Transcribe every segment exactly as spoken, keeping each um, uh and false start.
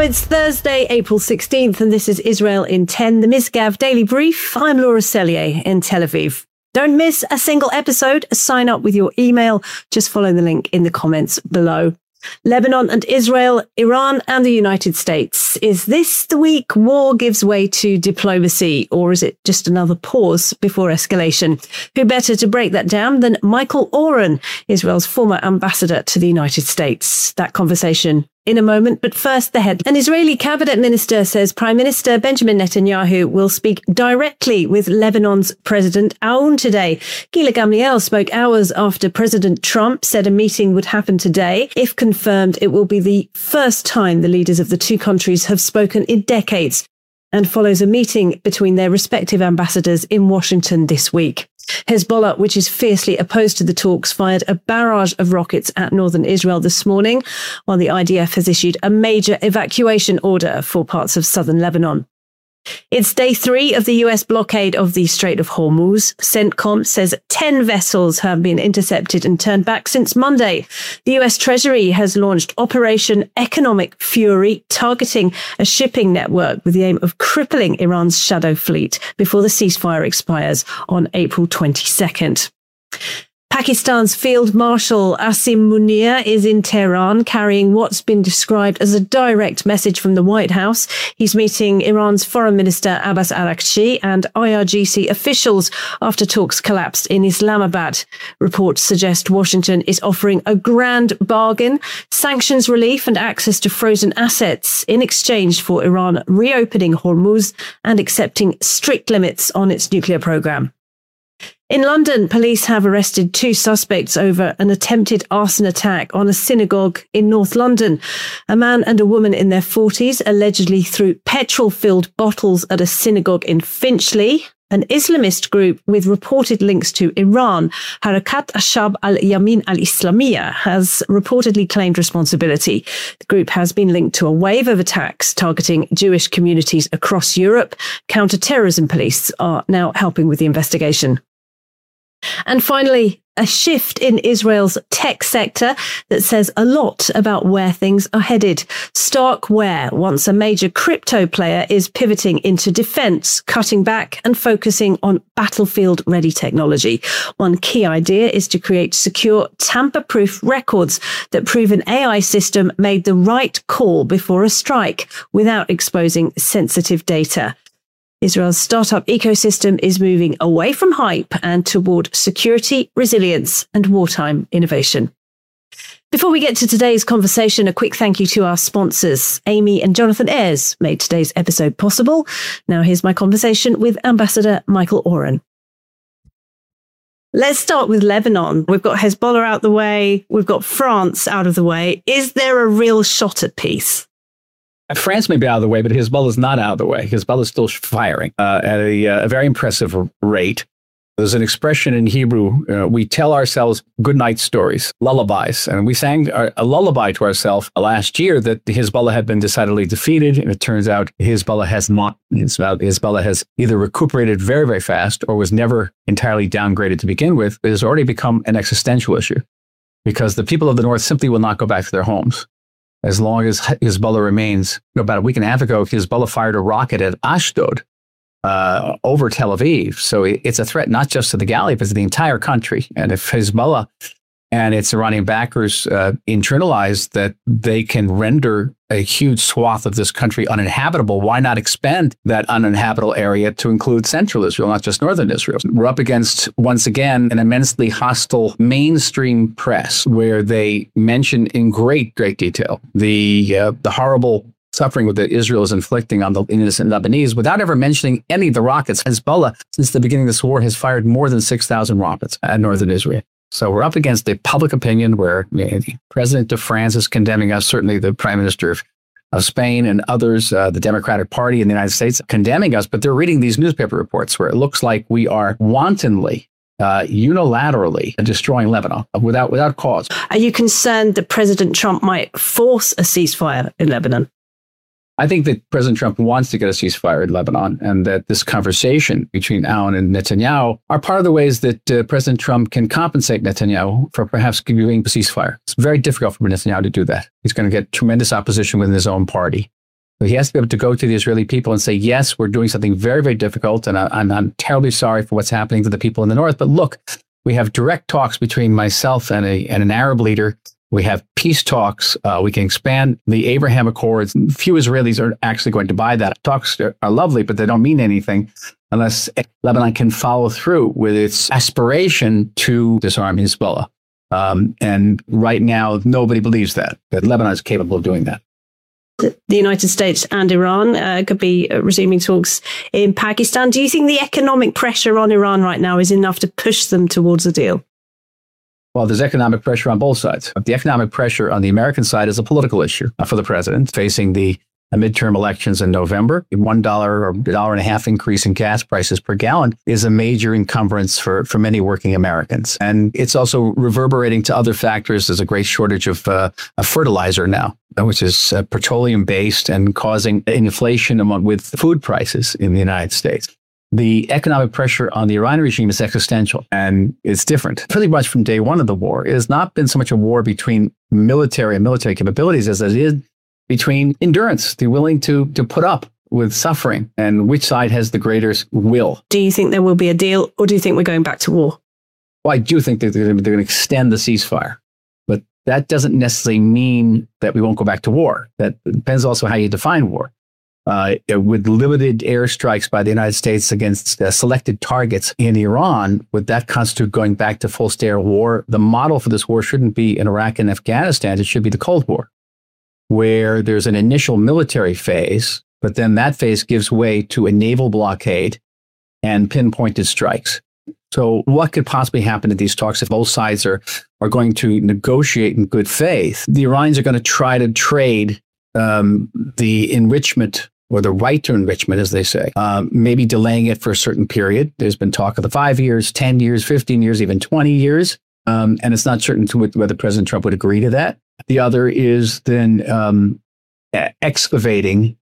It's Thursday, April sixteenth, and this is Israel in ten, the Misgav Daily Brief. I'm Laura Sellier in Tel Aviv. Don't miss a single episode. Sign up with your email. Just follow the link in the comments below. Lebanon and Israel, Iran and the United States. Is this the week war gives way to diplomacy, or is it just another pause before escalation? Who better to break that down than Michael Oren, Israel's former ambassador to the United States? That conversation in a moment, but first the head. An Israeli cabinet minister says Prime Minister Benjamin Netanyahu will speak directly with Lebanon's President Aoun today. Gila Gamliel spoke hours after President Trump said a meeting would happen today. If confirmed, it will be the first time the leaders of the two countries have spoken in decades, and follows a meeting between their respective ambassadors in Washington this week. Hezbollah, which is fiercely opposed to the talks, fired a barrage of rockets at northern Israel this morning, while the I D F has issued a major evacuation order for parts of southern Lebanon. It's day three of the U S blockade of the Strait of Hormuz. CENTCOM says ten vessels have been intercepted and turned back since Monday. The U S Treasury has launched Operation Economic Fury, targeting a shipping network with the aim of crippling Iran's shadow fleet before the ceasefire expires on April twenty-second. Pakistan's Field Marshal Asim Munir is in Tehran carrying what's been described as a direct message from the White House. He's meeting Iran's Foreign Minister Abbas Araghchi and I R G C officials after talks collapsed in Islamabad. Reports suggest Washington is offering a grand bargain, sanctions relief and access to frozen assets in exchange for Iran reopening Hormuz and accepting strict limits on its nuclear program. In London, police have arrested two suspects over an attempted arson attack on a synagogue in North London. A man and a woman in their forties allegedly threw petrol-filled bottles at a synagogue in Finchley. An Islamist group with reported links to Iran, Harakat Ashab al-Yamin al-Islamiyah, has reportedly claimed responsibility. The group has been linked to a wave of attacks targeting Jewish communities across Europe. Counter-terrorism police are now helping with the investigation. And finally, a shift in Israel's tech sector that says a lot about where things are headed. Starkware, once a major crypto player, is pivoting into defense, cutting back and focusing on battlefield-ready technology. One key idea is to create secure, tamper-proof records that prove an A I system made the right call before a strike without exposing sensitive data. Israel's startup ecosystem is moving away from hype and toward security, resilience, and wartime innovation. Before we get to today's conversation, a quick thank you to our sponsors. Amy and Jonathan Ayres made today's episode possible. Now here's my conversation with Ambassador Michael Oren. Let's start with Lebanon. We've got Hezbollah out the way. We've got France out of the way. Is there a real shot at peace? France may be out of the way, but Hezbollah is not out of the way. Hezbollah is still firing uh, at a, uh, a very impressive rate. There's an expression in Hebrew, uh, we tell ourselves goodnight stories, lullabies. And we sang a, a lullaby to ourselves last year that Hezbollah had been decidedly defeated. And it turns out Hezbollah has not. Hezbollah has either recuperated very, very fast or was never entirely downgraded to begin with. It has already become an existential issue because the people of the north simply will not go back to their homes as long as Hezbollah remains. About a week and a half ago, Hezbollah fired a rocket at Ashdod uh, over Tel Aviv. So it's a threat not just to the Galilee, but to the entire country. And if Hezbollah and its Iranian backers uh, internalize that they can render a huge swath of this country uninhabitable, why not expand that uninhabitable area to include central Israel, not just northern Israel? We're up against, once again, an immensely hostile mainstream press where they mention in great, great detail the uh, the horrible suffering that Israel is inflicting on the innocent Lebanese without ever mentioning any of the rockets. Hezbollah, since the beginning of this war, has fired more than six thousand rockets at northern Israel. So we're up against a public opinion where the president of France is condemning us, certainly the prime minister of, of Spain and others, uh, the Democratic Party in the United States, condemning us. But they're reading these newspaper reports where it looks like we are wantonly, uh, unilaterally destroying Lebanon without without cause. Are you concerned that President Trump might force a ceasefire in Lebanon? I think that President Trump wants to get a ceasefire in Lebanon, and that this conversation between Aoun and Netanyahu are part of the ways that uh, President Trump can compensate Netanyahu for perhaps giving a ceasefire. It's very difficult for Netanyahu to do that. He's going to get tremendous opposition within his own party. So he has to be able to go to the Israeli people and say, yes, we're doing something very, very difficult, and I, I'm, I'm terribly sorry for what's happening to the people in the north. But look, we have direct talks between myself and, a, and an Arab leader. We have peace talks. Uh, we can expand the Abraham Accords. Few Israelis are actually going to buy that. Talks are, are lovely, but they don't mean anything unless Lebanon can follow through with its aspiration to disarm Hezbollah. Um, and right now, nobody believes that, that Lebanon is capable of doing that. The United States and Iran uh, could be resuming talks in Pakistan. Do you think the economic pressure on Iran right now is enough to push them towards a deal? Well, there's economic pressure on both sides. The economic pressure on the American side is a political issue for the president facing the midterm elections in November. One dollar or a dollar and a half increase in gas prices per gallon is a major encumbrance for, for many working Americans. And it's also reverberating to other factors. There's a great shortage of, uh, of fertilizer now, which is uh, petroleum based and causing inflation among, with food prices in the United States. The economic pressure on the Iranian regime is existential, and it's different. Pretty much from day one of the war, it has not been so much a war between military and military capabilities as it is between endurance. They're willing to, to put up with suffering, and which side has the greater will. Do you think there will be a deal, or do you think we're going back to war? Well, I do think that they're going to extend the ceasefire, but that doesn't necessarily mean that we won't go back to war. That depends also how you define war. Uh, with limited airstrikes by the United States against uh, selected targets in Iran, would that constitute going back to full-scale war? The model for this war shouldn't be in Iraq and Afghanistan. It should be the Cold War, where there's an initial military phase, but then that phase gives way to a naval blockade and pinpointed strikes. So what could possibly happen at these talks if both sides are, are going to negotiate in good faith? The Iranians are going to try to trade um, the enrichment or the right to enrichment, as they say, um, maybe delaying it for a certain period. There's been talk of the five years, ten years, fifteen years, even twenty years. Um, and it's not certain to whether President Trump would agree to that. The other is then um, excavating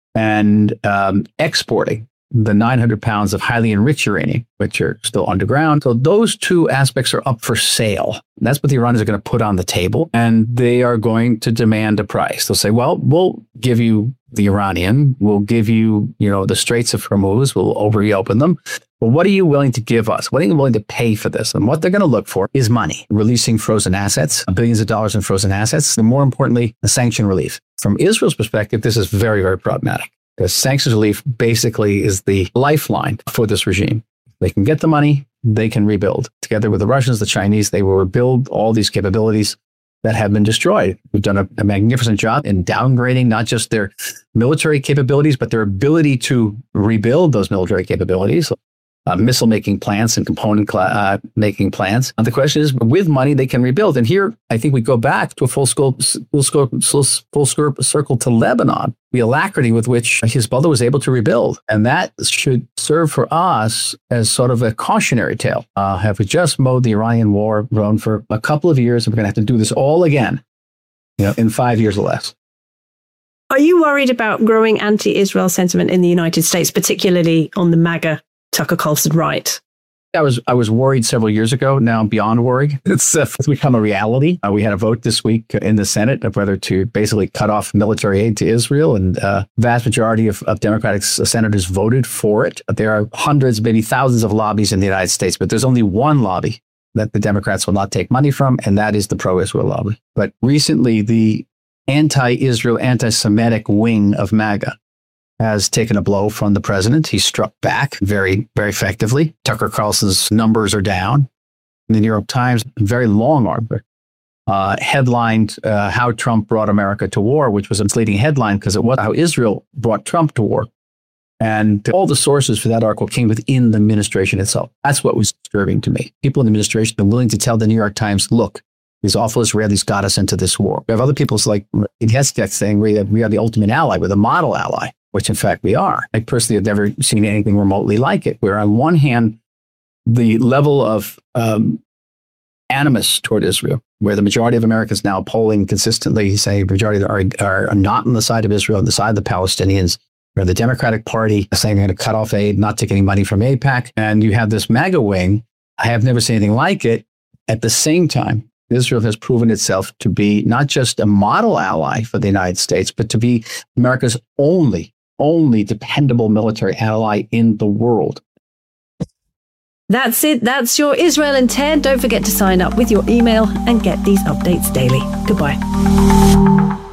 and um, exporting the nine hundred pounds of highly enriched uranium, which are still underground. So those two aspects are up for sale. That's what the Iranians are going to put on the table, and they are going to demand a price. They'll say, well, we'll give you the uranium. We'll give you, you know, the Straits of Hormuz. We'll reopen them. But what are you willing to give us? What are you willing to pay for this? And what they're going to look for is money, releasing frozen assets, billions of dollars in frozen assets, and more importantly, the sanction relief. From Israel's perspective, this is very, very problematic. Because sanctions relief basically is the lifeline for this regime. They can get the money, they can rebuild. Together with the Russians, the Chinese, they will rebuild all these capabilities that have been destroyed. We've done a, a magnificent job in downgrading not just their military capabilities, but their ability to rebuild those military capabilities. Uh, missile-making plants and component-making uh, plants. And the question is, with money, they can rebuild. And here, I think we go back to a full, scope, full, scope, full scope circle to Lebanon, the alacrity with which Hezbollah was able to rebuild. And that should serve for us as sort of a cautionary tale. Uh, have we just mowed the Iranian war grown for a couple of years, and we're going to have to do this all again, you know, in five years or less. Are you worried about growing anti-Israel sentiment in the United States, particularly on the MAGA Tucker Carlson right? I was I was worried several years ago. Now I'm beyond worried. It's, uh, it's become a reality. Uh, we had a vote this week in the Senate of whether to basically cut off military aid to Israel, and uh, vast majority of, of Democratic senators voted for it. There are hundreds, maybe thousands of lobbies in the United States, but there's only one lobby that the Democrats will not take money from, and that is the pro-Israel lobby. But recently, the anti-Israel, anti-Semitic wing of MAGA has taken a blow from the president. He struck back very, very effectively. Tucker Carlson's numbers are down. The New York Times, very long article, uh, headlined uh, how Trump brought America to war, which was a misleading headline because it was how Israel brought Trump to war. And all the sources for that article came within the administration itself. That's what was disturbing to me. People in the administration are willing to tell the New York Times, look, these awful Israelis got us into this war. We have other people like Hesketh saying we, we are the ultimate ally, we're the model ally, which in fact we are. I personally have never seen anything remotely like it, where on one hand, the level of um, animus toward Israel, where the majority of Americans now polling consistently say the majority are, are not on the side of Israel, on the side of the Palestinians, where the Democratic Party is saying they're going to cut off aid, not take any money from AIPAC. And you have this MAGA wing. I have never seen anything like it. At the same time, Israel has proven itself to be not just a model ally for the United States, but to be America's only, only dependable military ally in the world. That's it. That's your Israel in ten. Don't forget to sign up with your email and get these updates daily. Goodbye.